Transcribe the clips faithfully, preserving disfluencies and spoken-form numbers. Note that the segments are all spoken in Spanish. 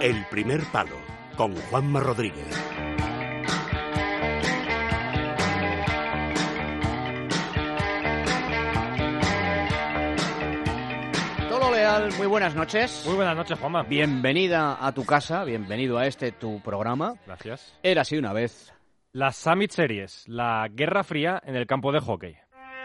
El primer palo, con Juanma Rodríguez. Tolo Leal, muy buenas noches. Muy buenas noches, Juanma. Bienvenida a tu casa, bienvenido a este tu programa. Gracias. Érase una vez. Las Summit Series, la Guerra Fría en el campo de hockey.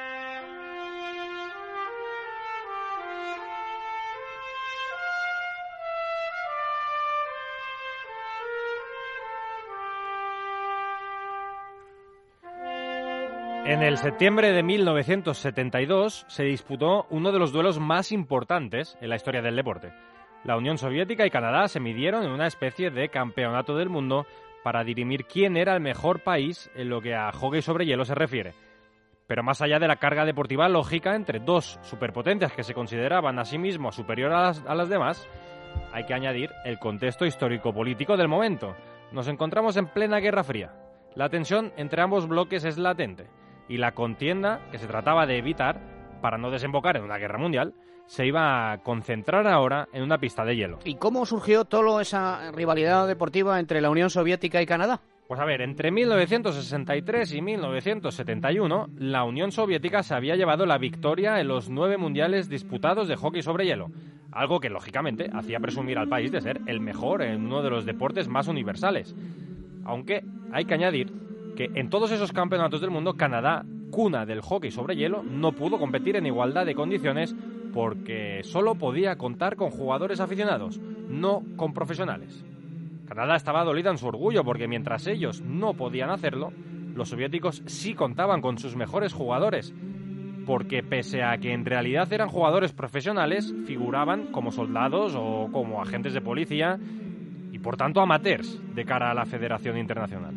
En el septiembre de mil novecientos setenta y dos se disputó uno de los duelos más importantes en la historia del deporte. La Unión Soviética y Canadá se midieron en una especie de campeonato del mundo para dirimir quién era el mejor país en lo que a hockey sobre hielo se refiere. Pero más allá de la carga deportiva lógica entre dos superpotencias que se consideraban a sí mismos superior a las, a las demás, hay que añadir el contexto histórico-político del momento. Nos encontramos en plena Guerra Fría. La tensión entre ambos bloques es latente. Y la contienda que se trataba de evitar, para no desembocar en una guerra mundial, se iba a concentrar ahora en una pista de hielo. ¿Y cómo surgió toda esa rivalidad deportiva entre la Unión Soviética y Canadá? Pues a ver, entre mil novecientos sesenta y tres y mil novecientos setenta y uno, la Unión Soviética se había llevado la victoria en los nueve mundiales disputados de hockey sobre hielo, algo que lógicamente hacía presumir al país de ser el mejor en uno de los deportes más universales. Aunque hay que añadir que en todos esos campeonatos del mundo, Canadá, cuna del hockey sobre hielo, no pudo competir en igualdad de condiciones porque solo podía contar con jugadores aficionados, no con profesionales. Canadá estaba dolida en su orgullo porque mientras ellos no podían hacerlo, los soviéticos sí contaban con sus mejores jugadores, porque pese a que en realidad eran jugadores profesionales, figuraban como soldados o como agentes de policía y por tanto amateurs de cara a la Federación Internacional.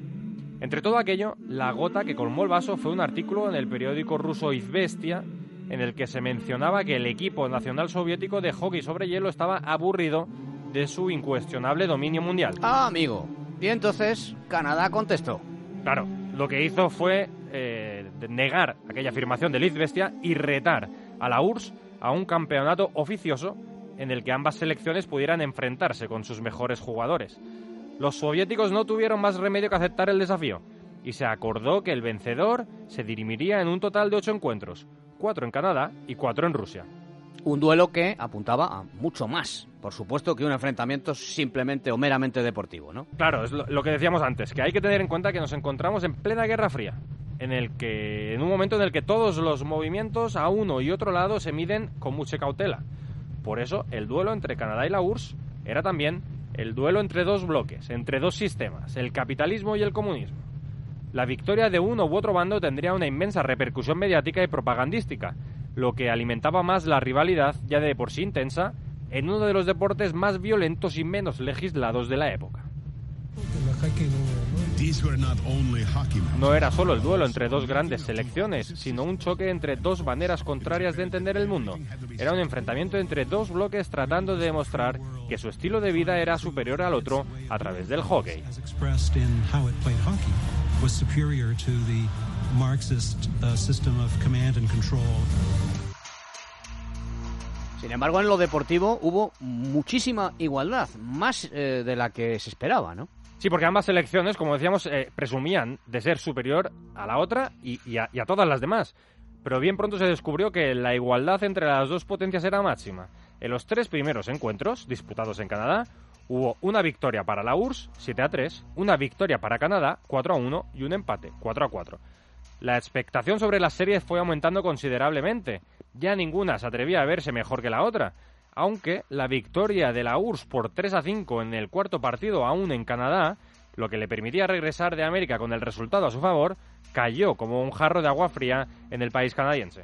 Entre todo aquello, la gota que colmó el vaso fue un artículo en el periódico ruso Izvestia en el que se mencionaba que el equipo nacional soviético de hockey sobre hielo estaba aburrido de su incuestionable dominio mundial. Ah, amigo. Y entonces Canadá contestó. Claro, lo que hizo fue eh, negar aquella afirmación del Izvestia y retar a la U R S S a un campeonato oficioso en el que ambas selecciones pudieran enfrentarse con sus mejores jugadores. Los soviéticos no tuvieron más remedio que aceptar el desafío y se acordó que el vencedor se dirimiría en un total de ocho encuentros, cuatro en Canadá y cuatro en Rusia. Un duelo que apuntaba a mucho más, por supuesto, que un enfrentamiento simplemente o meramente deportivo, ¿no? Claro, es lo, lo que decíamos antes, que hay que tener en cuenta que nos encontramos en plena Guerra Fría, en el que, en un momento en el que todos los movimientos a uno y otro lado se miden con mucha cautela. Por eso, el duelo entre Canadá y la U R S S era también el duelo entre dos bloques, entre dos sistemas, el capitalismo y el comunismo. La victoria de uno u otro bando tendría una inmensa repercusión mediática y propagandística, lo que alimentaba más la rivalidad, ya de por sí intensa, en uno de los deportes más violentos y menos legislados de la época. No era solo el duelo entre dos grandes selecciones, sino un choque entre dos maneras contrarias de entender el mundo. Era un enfrentamiento entre dos bloques tratando de demostrar que su estilo de vida era superior al otro a través del hockey. Sin embargo, en lo deportivo hubo muchísima igualdad, más eh, de la que se esperaba, ¿no? Sí, porque ambas selecciones, como decíamos, eh, presumían de ser superior a la otra y, y, a, y a todas las demás. Pero bien pronto se descubrió que la igualdad entre las dos potencias era máxima. En los tres primeros encuentros disputados en Canadá, hubo una victoria para la U R S S, siete a tres, una victoria para Canadá, cuatro a uno, y un empate, cuatro a cuatro. La expectación sobre las series fue aumentando considerablemente. Ya ninguna se atrevía a verse mejor que la otra. Aunque la victoria de la U R S S por tres a cinco en el cuarto partido aún en Canadá, lo que le permitía regresar de América con el resultado a su favor, cayó como un jarro de agua fría en el país canadiense.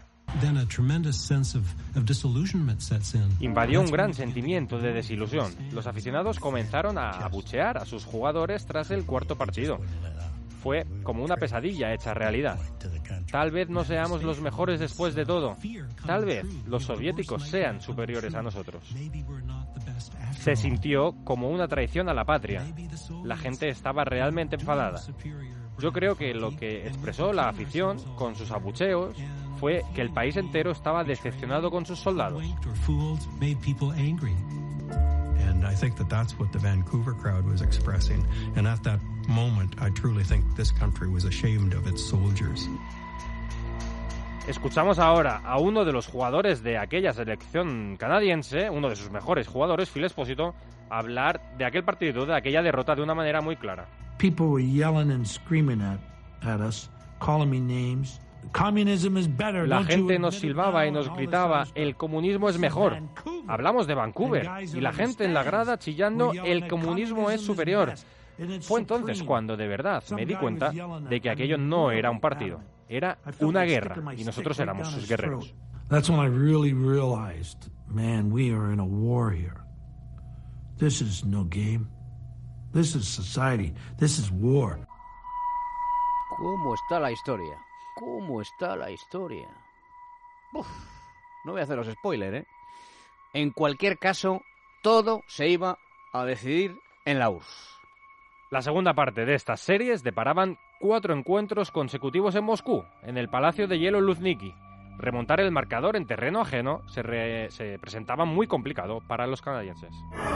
Invadió un gran sentimiento de desilusión. Los aficionados comenzaron a abuchear a sus jugadores tras el cuarto partido. Fue como una pesadilla hecha realidad. Tal vez no seamos los mejores después de todo. Tal vez los soviéticos sean superiores a nosotros. Se sintió como una traición a la patria. La gente estaba realmente enfadada. Yo creo que lo que expresó la afición con sus abucheos fue que el país entero estaba decepcionado con sus soldados. And I think that that's what the Vancouver crowd was expressing. And at that moment, I truly think this country was ashamed of its soldiers. Escuchamos ahora a uno de los jugadores de aquella selección canadiense, uno de sus mejores jugadores, Phil Esposito, hablar de aquel partido, de aquella derrota de una manera muy clara. People were yelling and screaming at, at us, calling me names. Communism is better. La gente nos silbaba y nos gritaba, el comunismo es mejor. Hablamos de Vancouver y la gente en la grada chillando, el comunismo es superior. Fue entonces cuando de verdad me di cuenta de que aquello no era un partido, era una guerra y nosotros éramos sus guerreros. That's when I really realized, man, we are in a war here. This is no game. This is society. This is war. ¿Cómo está la historia? ¿Cómo está la historia? Uf, no voy a haceros spoiler, ¿eh? En cualquier caso, todo se iba a decidir en la U R S S. La segunda parte de estas series deparaban cuatro encuentros consecutivos en Moscú, en el Palacio de Hielo Luzhniki. Remontar el marcador en terreno ajeno se, re- se presentaba muy complicado para los canadienses.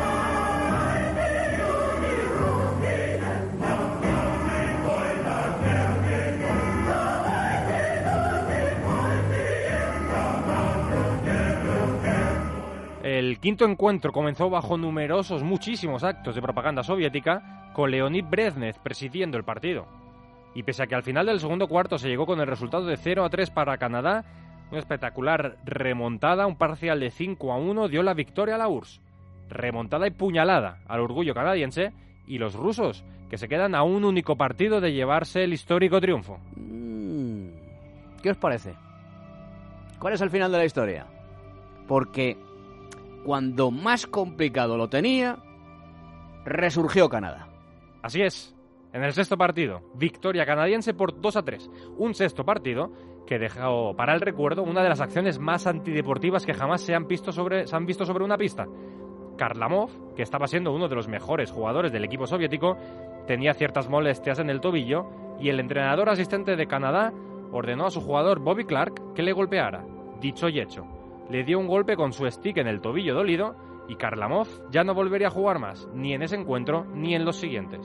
El quinto encuentro comenzó bajo numerosos, muchísimos actos de propaganda soviética, con Leonid Brezhnev presidiendo el partido. Y pese a que al final del segundo cuarto se llegó con el resultado de cero a tres para Canadá, una espectacular remontada, un parcial de cinco a uno dio la victoria a la U R S S. Remontada y puñalada al orgullo canadiense y los rusos, que se quedan a un único partido de llevarse el histórico triunfo. Mm, ¿Qué os parece? ¿Cuál es el final de la historia? Porque cuando más complicado lo tenía, resurgió Canadá. Así es. En el sexto partido, victoria canadiense por dos a tres. Un sexto partido que dejó para el recuerdo una de las acciones más antideportivas que jamás se han visto sobre, se han visto sobre una pista. Kharlamov, que estaba siendo uno de los mejores jugadores del equipo soviético, tenía ciertas molestias en el tobillo y el entrenador asistente de Canadá ordenó a su jugador Bobby Clarke que le golpeara. Dicho y hecho. Le dio un golpe con su stick en el tobillo dolido y Kharlamov ya no volvería a jugar más, ni en ese encuentro ni en los siguientes.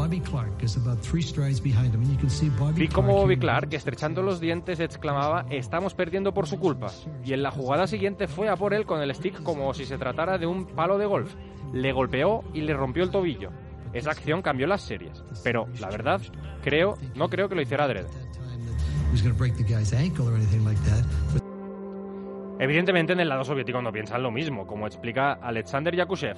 Vi como Bobby Clarke, estrechando los dientes, exclamaba «Estamos perdiendo por su culpa», y en la jugada siguiente fue a por él con el stick como si se tratara de un palo de golf. Le golpeó y le rompió el tobillo. Esa acción cambió las series, pero, la verdad, creo, no creo que lo hiciera adrede. Evidentemente en el lado soviético no piensan lo mismo, como explica Alexander Yakushev.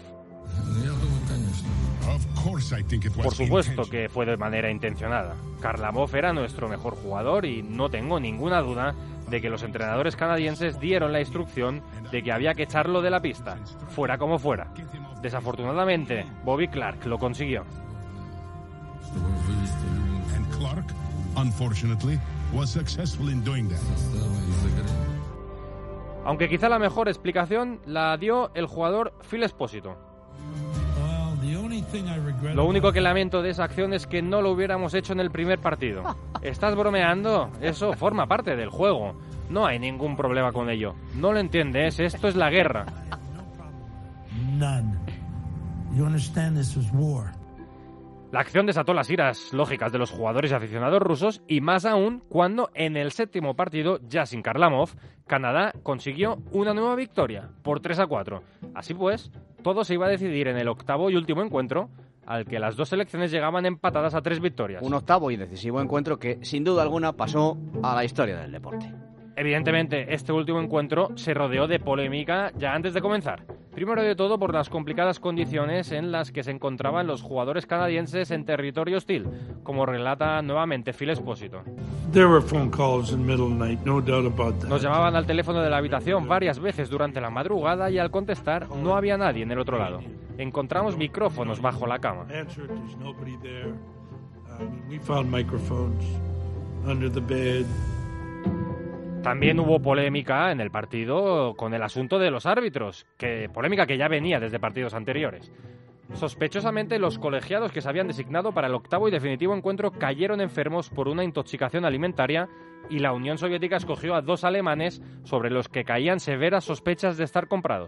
Por supuesto que fue de manera intencionada. Kharlamov era nuestro mejor jugador y no tengo ninguna duda de que los entrenadores canadienses dieron la instrucción de que había que echarlo de la pista, fuera como fuera. Desafortunadamente, Bobby Clarke lo consiguió. And Clarke, unfortunately, was successful in doing that. Aunque quizá la mejor explicación la dio el jugador Phil Esposito. Lo único que lamento de esa acción es que no lo hubiéramos hecho en el primer partido. ¿Estás bromeando? Eso forma parte del juego. No hay ningún problema con ello. No lo entiendes, esto es la guerra. None. You understand this was war. La acción desató las iras lógicas de los jugadores y aficionados rusos y más aún cuando en el séptimo partido, ya sin Kharlamov, Canadá consiguió una nueva victoria por tres a cuatro. Así pues, todo se iba a decidir en el octavo y último encuentro, al que las dos selecciones llegaban empatadas a tres victorias. Un octavo y decisivo encuentro que, sin duda alguna, pasó a la historia del deporte. Evidentemente, este último encuentro se rodeó de polémica ya antes de comenzar. Primero de todo por las complicadas condiciones en las que se encontraban los jugadores canadienses en territorio hostil, como relata nuevamente Phil Esposito. Nos llamaban al teléfono de la habitación varias veces durante la madrugada y al contestar no había nadie en el otro lado. Encontramos micrófonos bajo la cama. También hubo polémica en el partido con el asunto de los árbitros, que polémica que ya venía desde partidos anteriores. Sospechosamente, los colegiados que se habían designado para el octavo y definitivo encuentro cayeron enfermos por una intoxicación alimentaria y la Unión Soviética escogió a dos alemanes sobre los que caían severas sospechas de estar comprados.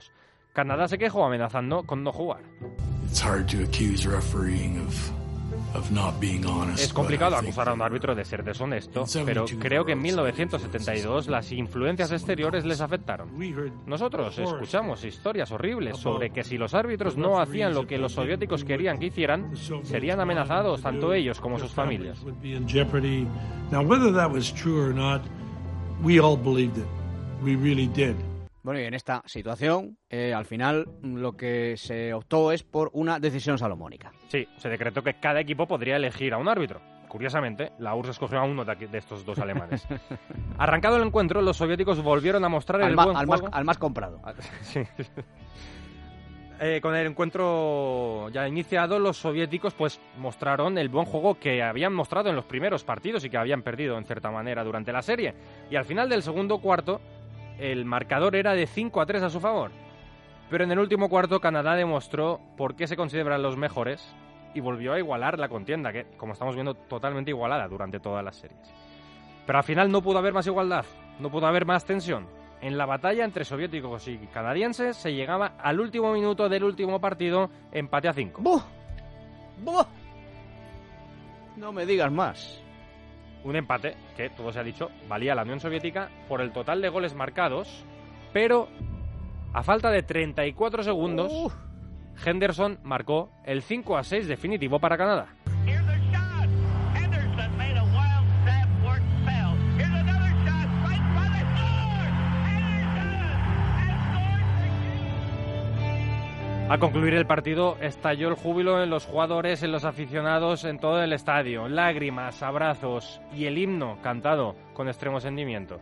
Canadá se quejó amenazando con no jugar. It's hard to accuse refereeing of of not being honest. Es complicado acusar a un árbitro de ser deshonesto, pero creo que en mil novecientos setenta y dos las influencias exteriores les afectaron. Nosotros escuchamos historias horribles sobre que si los árbitros no hacían lo que los soviéticos querían que hicieran, serían amenazados tanto ellos como sus familias. Now, whether that was true or not, we all believed it. We really did. Bueno, y en esta situación, eh, al final, lo que se optó es por una decisión salomónica. Sí, se decretó que cada equipo podría elegir a un árbitro. Curiosamente, la U R S S escogió a uno de, aquí, de estos dos alemanes. Arrancado el encuentro, los soviéticos volvieron a mostrar al el ma- buen al juego. Más, al más comprado. Sí. Eh, con el encuentro ya iniciado, los soviéticos pues mostraron el buen juego que habían mostrado en los primeros partidos y que habían perdido en cierta manera durante la serie. Y al final del segundo cuarto, el marcador era de cinco a tres a su favor. Pero en el último cuarto, Canadá demostró por qué se consideran los mejores y volvió a igualar la contienda, que, como estamos viendo, totalmente igualada durante todas las series. Pero al final no pudo haber más igualdad, no pudo haber más tensión. En la batalla entre soviéticos y canadienses se llegaba al último minuto del último partido, empate a cinco. ¡Buh! ¡Buh! No me digas más. Un empate que, todo se ha dicho, valía a la Unión Soviética por el total de goles marcados, pero a falta de treinta y cuatro segundos, uh. Henderson marcó el cinco a seis definitivo para Canadá. Al concluir el partido, estalló el júbilo en los jugadores, en los aficionados, en todo el estadio. Lágrimas, abrazos y el himno cantado con extremo sentimiento.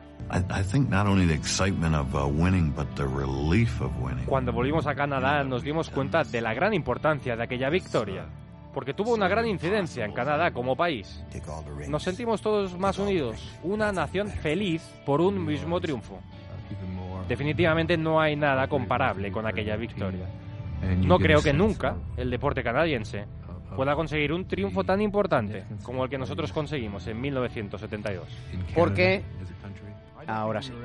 Cuando volvimos a Canadá nos dimos cuenta de la gran importancia de aquella victoria, porque tuvo una gran incidencia en Canadá como país. Nos sentimos todos más unidos, una nación feliz por un mismo triunfo. Definitivamente no hay nada comparable con aquella victoria. No creo que nunca el deporte canadiense pueda conseguir un triunfo tan importante como el que nosotros conseguimos en mil novecientos setenta y dos. Porque, ahora sí,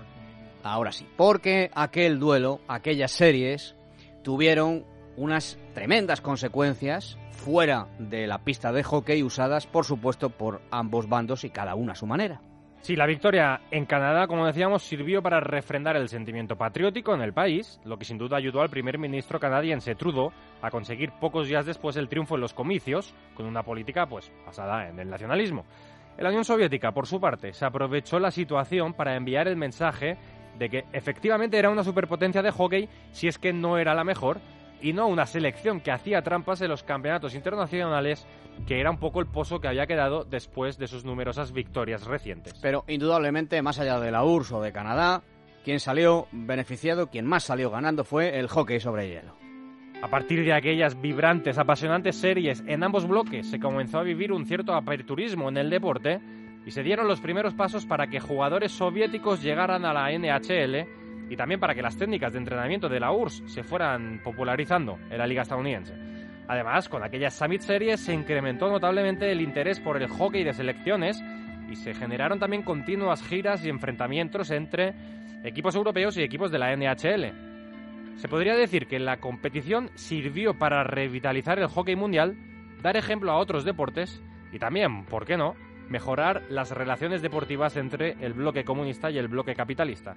ahora sí, porque aquel duelo, aquellas series, tuvieron unas tremendas consecuencias fuera de la pista de hockey, usadas, por supuesto, por ambos bandos y cada uno a su manera. Sí, la victoria en Canadá, como decíamos, sirvió para refrendar el sentimiento patriótico en el país, lo que sin duda ayudó al primer ministro canadiense Trudeau a conseguir pocos días después el triunfo en los comicios, con una política pues basada en el nacionalismo. La Unión Soviética, por su parte, se aprovechó la situación para enviar el mensaje de que efectivamente era una superpotencia de hockey, si es que no era la mejor, y no una selección que hacía trampas en los campeonatos internacionales, que era un poco el pozo que había quedado después de sus numerosas victorias recientes. Pero indudablemente, más allá de la U R S S o de Canadá, quien salió beneficiado, quien más salió ganando fue el hockey sobre hielo. A partir de aquellas vibrantes, apasionantes series en ambos bloques, se comenzó a vivir un cierto aperturismo en el deporte y se dieron los primeros pasos para que jugadores soviéticos llegaran a la N H L y también para que las técnicas de entrenamiento de la U R S S se fueran popularizando en la liga estadounidense. Además, con aquellas Summit Series se incrementó notablemente el interés por el hockey de selecciones y se generaron también continuas giras y enfrentamientos entre equipos europeos y equipos de la N H L. Se podría decir que la competición sirvió para revitalizar el hockey mundial, dar ejemplo a otros deportes y también, ¿por qué no?, mejorar las relaciones deportivas entre el bloque comunista y el bloque capitalista.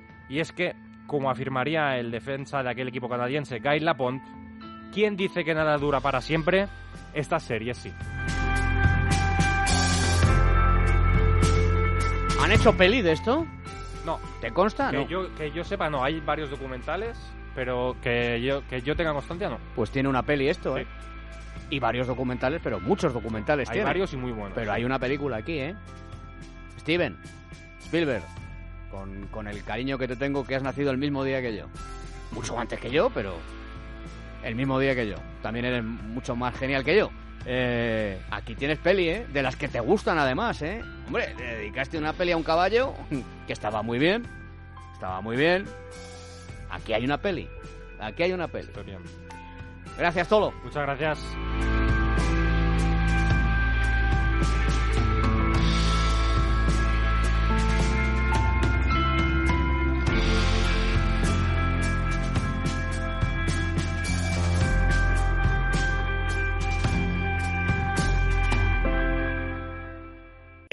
Y es que, como afirmaría el defensa de aquel equipo canadiense, Guy Lapont, ¿quién dice que nada dura para siempre? Estas series sí. ¿Han hecho peli de esto? No. ¿Te consta? Que, No. yo, que yo sepa, no. Hay varios documentales, pero que yo, que yo tenga constancia, no. Pues tiene una peli esto, Sí. ¿eh? Y varios documentales, pero muchos documentales Hay tiene. varios y muy buenos. Pero hay una película aquí, ¿eh? Steven Spielberg, con, con el cariño que te tengo, que has nacido el mismo día que yo. Mucho antes que yo, pero el mismo día que yo. También eres mucho más genial que yo. Eh, aquí tienes peli, ¿eh? De las que te gustan, además, ¿eh? Hombre, le dedicaste una peli a un caballo que estaba muy bien. Estaba muy bien. Aquí hay una peli. Aquí hay una peli. Historia. Gracias, Tolo. Muchas gracias.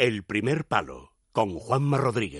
El primer palo, con Juanma Rodríguez.